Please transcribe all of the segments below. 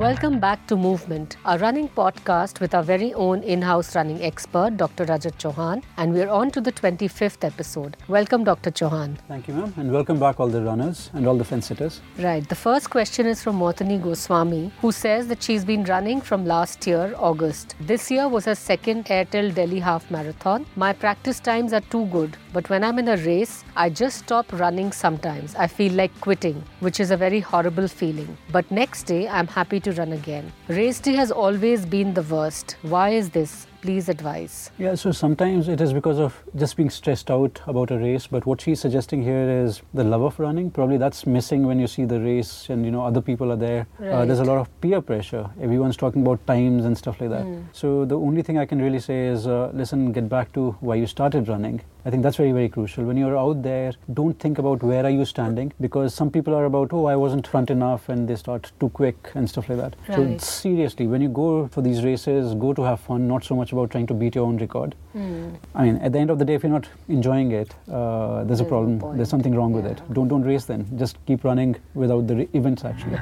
Welcome back to Movement, a running podcast with our very own in-house running expert, Dr. Rajat Chauhan, and we're on to the 25th episode. Welcome, Dr. Chauhan. Thank you, ma'am, and welcome back all the runners and all the fence sitters. Right. The first question is from Mortani Goswami, who says that she's been running from last year, August. This year was her second Airtel Delhi half marathon. My practice times are too good, but when I'm in a race, I just stop running sometimes. I feel like quitting, which is a very horrible feeling. But next day, I'm happy to run again. Race day has always been the worst. Why is this? Please advise. Yeah, so sometimes it is because of just being stressed out about a race, but what she's suggesting here is the love of running. Probably that's missing when you see the race and, other people are there. Right. There's a lot of peer pressure. Everyone's talking about times and stuff like that. So the only thing I can really say is, listen, get back to why you started running. I think that's very, very crucial. When you're out there, don't think about where are you standing, because some people are about, I wasn't front enough, and they start too quick and stuff like that. Right. So seriously, when you go for these races, go to have fun, not so much about trying to beat your own record. I mean, at the end of the day, if you're not enjoying it, there's a problem. no point. There's something wrong with it. Don't race then. Just keep running without the events actually.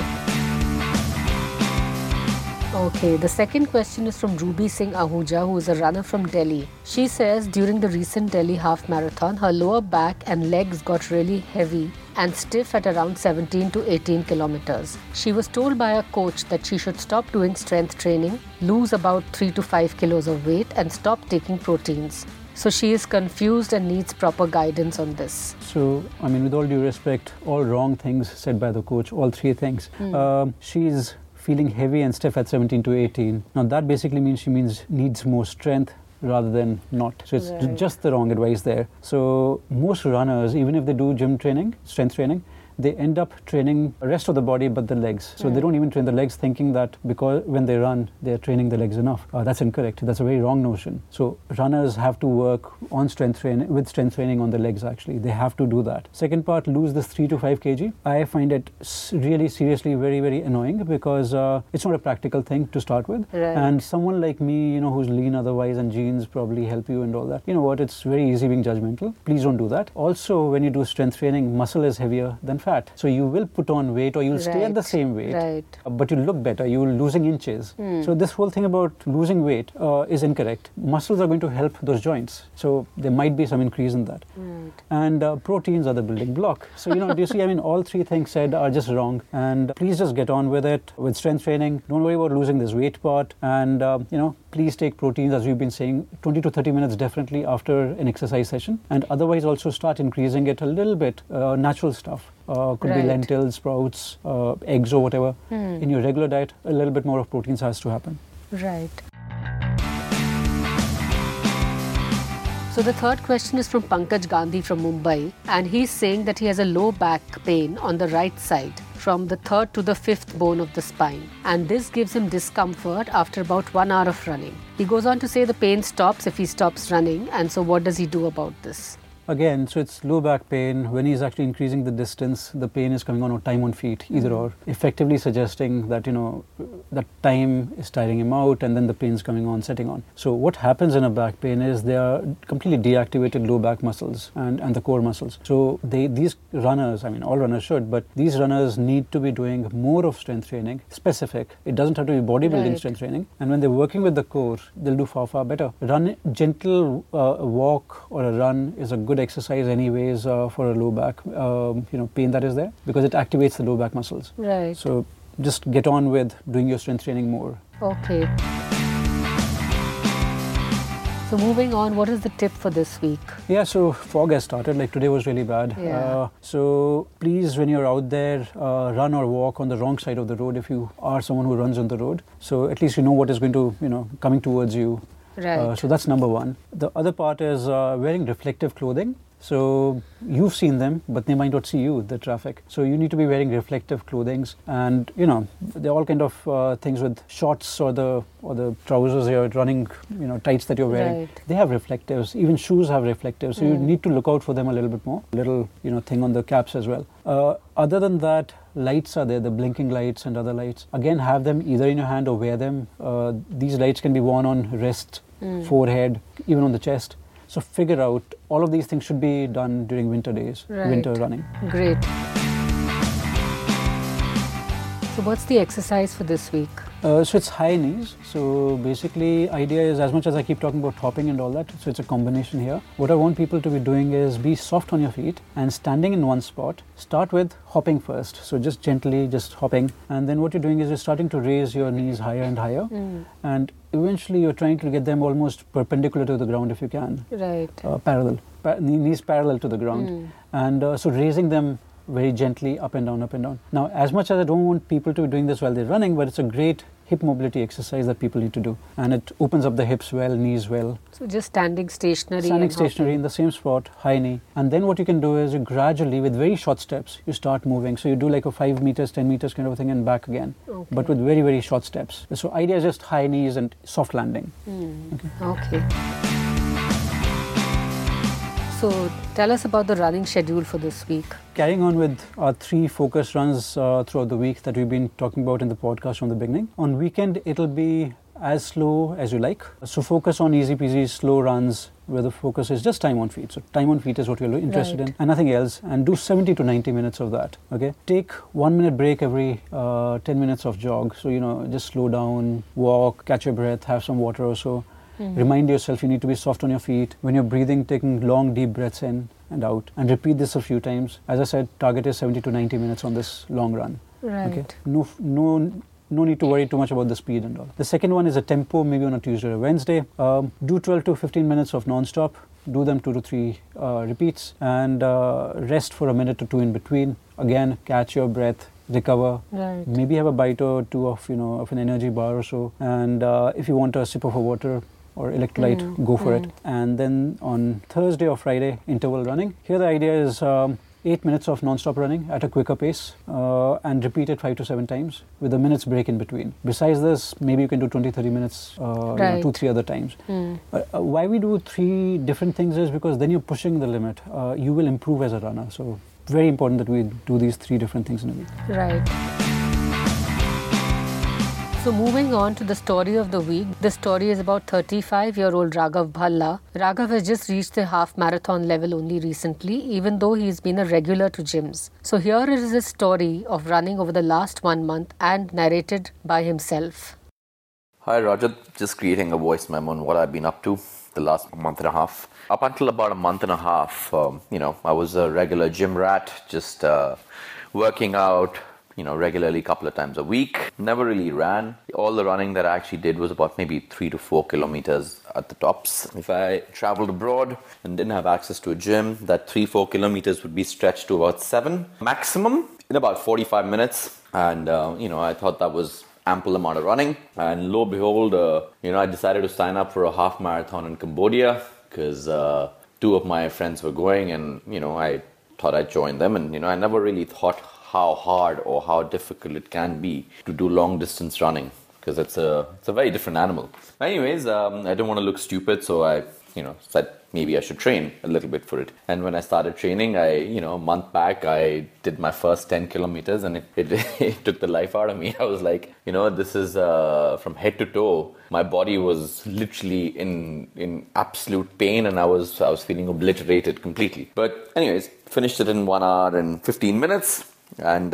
Okay, the second question is from Ruby Singh Ahuja, who is a runner from Delhi. She says during the recent Delhi half marathon, her lower back and legs got really heavy and stiff at around 17 to 18 kilometers. She was told by her coach that she should stop doing strength training, lose about 3 to 5 kilos of weight, and stop taking proteins. So she is confused and needs proper guidance on this. So, I mean, with all due respect, all wrong things said by the coach, all three things. She's feeling heavy and stiff at 17 to 18. Now that basically means she needs more strength rather than not. So it's just the wrong advice there. So most runners, even if they do gym training, strength training, they end up training the rest of the body but the legs. So they don't even train the legs thinking that because when they run, they're training the legs enough. That's incorrect. That's a very wrong notion. So runners have to work on strength training on the legs actually. They have to do that. Second part, lose this 3 to 5 kg. I find it really seriously very, very annoying because it's not a practical thing to start with. Right. And someone like me, who's lean otherwise and genes probably help you and all that. You know what? It's very easy being judgmental. Please don't do that. Also, when you do strength training, muscle is heavier than fat. So you will put on weight or you'll stay at the same weight, but you'll look better. You're losing inches. So this whole thing about losing weight is incorrect. Muscles are going to help those joints. So there might be some increase in that. And proteins are the building block. So, do you see, I mean, all three things said are just wrong. And please just get on with it with strength training. Don't worry about losing this weight part. And, please take proteins, as we've been saying, 20 to 30 minutes definitely after an exercise session. And otherwise also start increasing it a little bit, natural stuff. Could be lentils, sprouts, eggs or whatever. In your regular diet, a little bit more of proteins has to happen. Right. So the third question is from Pankaj Gandhi from Mumbai, and he's saying that he has a low back pain on the right side from the third to the fifth bone of the spine, and this gives him discomfort after about 1 hour of running. He goes on to say the pain stops if he stops running, and so what does he do about this? Again, so it's low back pain. When he's actually increasing the distance, the pain is coming on time on feet, either or, effectively suggesting that, that time is tiring him out and then the pain's coming on, setting on. So what happens in a back pain is they are completely deactivated low back muscles and the core muscles. So these runners, I mean, all runners should, but these runners need to be doing more of strength training, specific. It doesn't have to be bodybuilding strength training. And when they're working with the core, they'll do far, far better. Gentle walk or a run is a good exercise anyways for a low back pain that is there, because it activates the low back muscles. Right. So just get on with doing your strength training more. Okay. So moving on, what is the tip for this week? Yeah, so fog has started, like today was really bad. Yeah. So please, when you're out there, run or walk on the wrong side of the road if you are someone who runs on the road. So at least you know what is going to, coming towards you. Right. So that's number one. The other part is wearing reflective clothing. So you've seen them, but they might not see you, the traffic. So you need to be wearing reflective clothings, and there are all kind of things with shorts or the trousers you're running, tights that you're wearing. Right. They have reflectives. Even shoes have reflectives. So you need to look out for them a little bit more. Little thing on the caps as well. Other than that, lights are there, the blinking lights and other lights. Again, have them either in your hand or wear them. These lights can be worn on wrist, forehead, even on the chest. So figure out, all of these things should be done during winter days, winter running. Great. So what's the exercise for this week? So it's high knees. So basically, idea is, as much as I keep talking about hopping and all that, so it's a combination here. What I want people to be doing is be soft on your feet and standing in one spot. Start with hopping first. So just gently, just hopping. And then what you're doing is you're starting to raise your knees higher and higher. And eventually you're trying to get them almost perpendicular to the ground if you can. Right. Parallel. Knees parallel to the ground. And so raising them very gently up and down, up and down. Now, as much as I don't want people to be doing this while they're running, but it's a great hip mobility exercise that people need to do. And it opens up the hips well, knees well. So just standing stationary. Standing stationary in the same spot, high knee. And then what you can do is you gradually, with very short steps, you start moving. So you do like a 5 meters, 10 meters kind of a thing and back again. Okay. But with very, very short steps. So idea is just high knees and soft landing. Okay. So tell us about the running schedule for this week. Carrying on with our 3 focus runs throughout the week that we've been talking about in the podcast from the beginning. On weekend, it'll be as slow as you like. So focus on easy peasy, slow runs where the focus is just time on feet. So time on feet is what you're interested in and nothing else. And do 70 to 90 minutes of that. Okay. Take 1 minute break every 10 minutes of jog. So, just slow down, walk, catch your breath, have some water or so. Remind yourself you need to be soft on your feet. When you're breathing, taking long, deep breaths in and out. And repeat this a few times. As I said, target is 70 to 90 minutes on this long run. Right. Okay? No need to worry too much about the speed and all. The second one is a tempo, maybe on a Tuesday or Wednesday. Do 12 to 15 minutes of non-stop. Do them 2 to 3 repeats. And rest for a minute or 2 in between. Again, catch your breath. Recover, maybe have a bite or 2 of an energy bar or so, and if you want a sip of a water or electrolyte, go for it. And then on Thursday or Friday, interval running. Here the idea is 8 minutes of non-stop running at a quicker pace and repeat it 5 to 7 times with a minute's break in between. Besides this, maybe you can do 20-30 minutes 2-3 other times. Why we do 3 different things is because then you're pushing the limit. You will improve as a runner. So very important that we do these 3 different things in a week. Right. So moving on to the story of the week. This story is about 35-year-old Raghav Bhalla. Raghav has just reached the half marathon level only recently, even though he's been a regular to gyms. So here is his story of running over the last 1 month and narrated by himself. Hi Rajat, just creating a voice memo on what I've been up to the last month and a half. Up until about a month and a half, I was a regular gym rat, just working out, regularly a couple of times a week. Never really ran. All the running that I actually did was about maybe 3 to 4 kilometers at the tops. If I traveled abroad and didn't have access to a gym, that 3-4 kilometers would be stretched to about 7 maximum in about 45 minutes. And, I thought that was ample amount of running. And lo and behold, I decided to sign up for a half marathon in Cambodia because 2 of my friends were going and, I thought I'd join them. And, I never really thought how hard or how difficult it can be to do long distance running because it's a very different animal. Anyways, I don't want to look stupid, so I said maybe I should train a little bit for it. And when I started training, a month back, I did my first 10 kilometers and it took the life out of me. I was like, this is from head to toe. My body was literally in absolute pain and I was feeling obliterated completely. But anyways, finished it in 1 hour and 15 minutes. And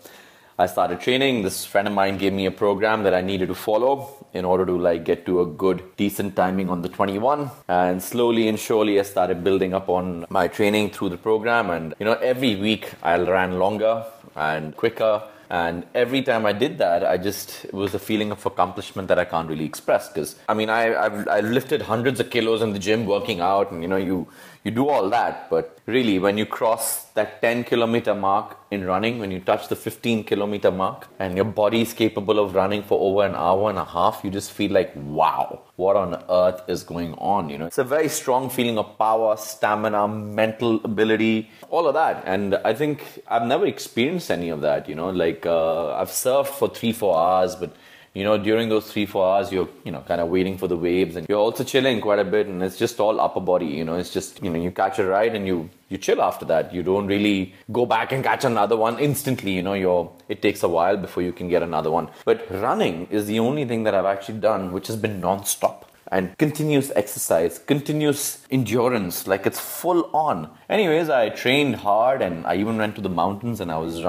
I started training. This friend of mine gave me a program that I needed to follow in order to get to a good, decent timing on the 21. And slowly and surely I started building up on my training through the program. And, every week I ran longer and quicker. And every time I did that, it was a feeling of accomplishment that I can't really express. Because, I've lifted hundreds of kilos in the gym working out and, you do all that. But really, when you cross that 10 kilometer mark in running, when you touch the 15 kilometer mark and your body is capable of running for over an hour and a half, you just feel like, wow, what on earth is going on? It's a very strong feeling of power, stamina, mental ability, all of that. And I think I've never experienced any of that, I've surfed for 3-4 hours, but during those 3-4 hours, you're, kind of waiting for the waves and you're also chilling quite a bit and it's just all upper body, it's just, you catch a ride and you chill after that. You don't really go back and catch another one instantly, it takes a while before you can get another one. But running is the only thing that I've actually done, which has been non-stop. And continuous exercise, continuous endurance, it's full on. Anyways, I trained hard and I even went to the mountains and I was running.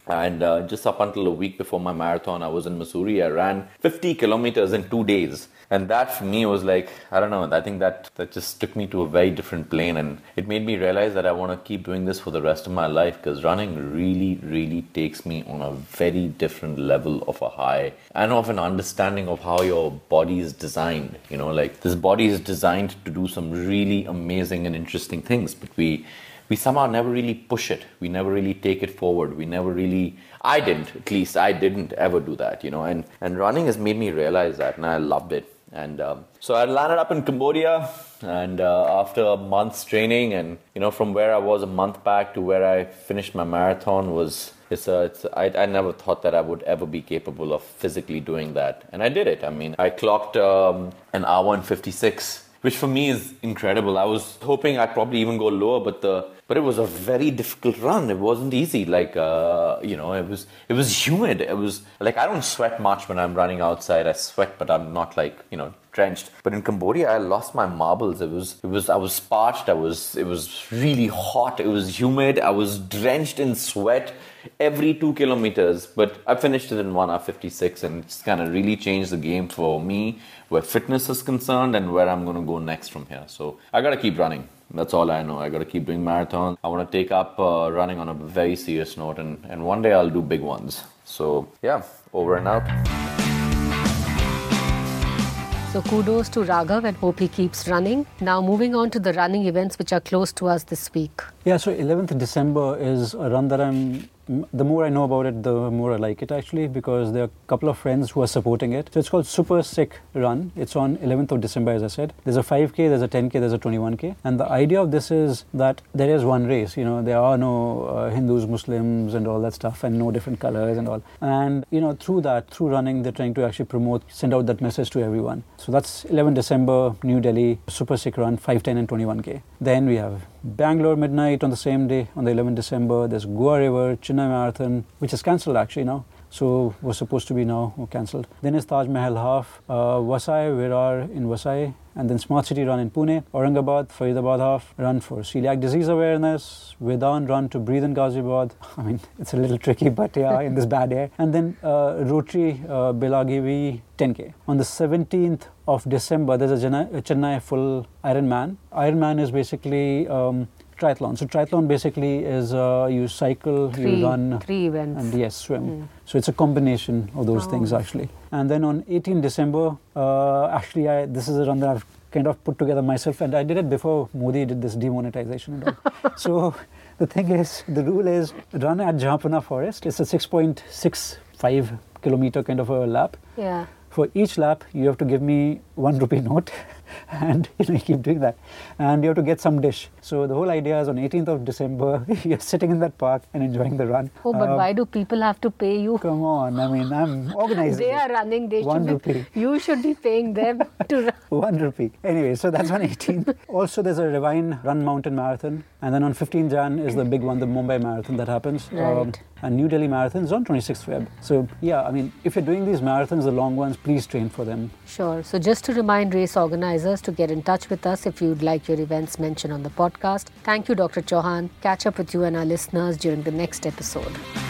And just up until a week before my marathon, I was in Missouri. I ran 50 kilometers in 2 days. And that for me was like, I don't know, I think that just took me to a very different plane. And it made me realize that I want to keep doing this for the rest of my life, because running really, really takes me on a very different level of a high and of an understanding of how your body is designed. You know, like this body is designed to do some really amazing and interesting things, but we somehow never really push it. We never really take it forward. We never really, I didn't ever do that, you know, and running has made me realize that, and I loved it. And so I landed up in Cambodia, and after a month's training, and, you know, from where I was a month back to where I finished my marathon I never thought that I would ever be capable of physically doing that. And I did it. I mean, I clocked an hour and 56, which for me is incredible. I was hoping I'd probably even go lower, but it was a very difficult run. It wasn't easy. Like, you know, it was humid. It was like, I don't sweat much when I'm running outside. I sweat, but I'm not like, you know, drenched. But in Cambodia, I lost my marbles. I was parched. It was really hot. It was humid. I was drenched in sweat every 2 kilometers. But I finished it in 1 hour 56, and it's kind of really changed the game for me, where fitness is concerned and where I'm going to go next from here. So I got to keep running. That's all I know. I got to keep doing marathons. I want to take up running on a very serious note, and one day I'll do big ones. So yeah, over and out. So kudos to Raghav, and hope he keeps running. Now moving on to the running events which are close to us this week. Yeah, so 11th December is a run that the more I know about it, the more I like it actually, because there are a couple of friends who are supporting it. So it's called Super Sikh Run. It's on 11th of December, as I said. There's a 5K, there's a 10K, there's a 21K. And the idea of this is that there is one race. You know, there are no Hindus, Muslims and all that stuff, and no different colors and all. And, you know, through running, they're trying to actually send out that message to everyone. So that's 11th December, New Delhi, Super Sikh Run, 5, 10 and 21K. Then we have Bangalore Midnight on the same day, on the 11th December. There's Goa River, Chennai Marathon, which is cancelled actually now. So was supposed to be now cancelled. Then is Taj Mahal Half, Vasai, Virar in Vasai, and then Smart City Run in Pune, Aurangabad, Faridabad Half, run for celiac disease awareness, Vedan Run to breathe in Ghaziabad. I mean, it's a little tricky, but yeah, in this bad air. And then Rotary Belagavi 10K. On the 17th of December, there's a Chennai full Ironman. Ironman is basically triathlon. So triathlon basically is you cycle, you run, 3 events, and yes, swim. So it's a combination of those things actually. And then on 18 December, actually this is a run that I've kind of put together myself, and I did it before Modi did this demonetization and all. So the thing is, the rule is run at Jahanpuna Forest. It's a 6.65 kilometer kind of a lap. Yeah. For each lap, you have to give me 1 rupee note, and you keep doing that. And you have to get some dish. So the whole idea is on 18th of December, you're sitting in that park and enjoying the run. Oh, but why do people have to pay you? Come on, I mean, I'm organizing. They are running, they 1 rupee. You should be paying them to run. 1 rupee. Anyway, so that's on 18th. Also, there's a Revine Run Mountain Marathon. And then on 15th Jan is the big one, the Mumbai Marathon that happens. Right. And New Delhi Marathon is on 26th Feb. So, yeah, I mean, if you're doing these marathons, the long ones, please train for them. Sure. So just to remind race organizers to get in touch with us if you'd like your events mentioned on the podcast. Thank you, Dr. Chauhan. Catch up with you and our listeners during the next episode.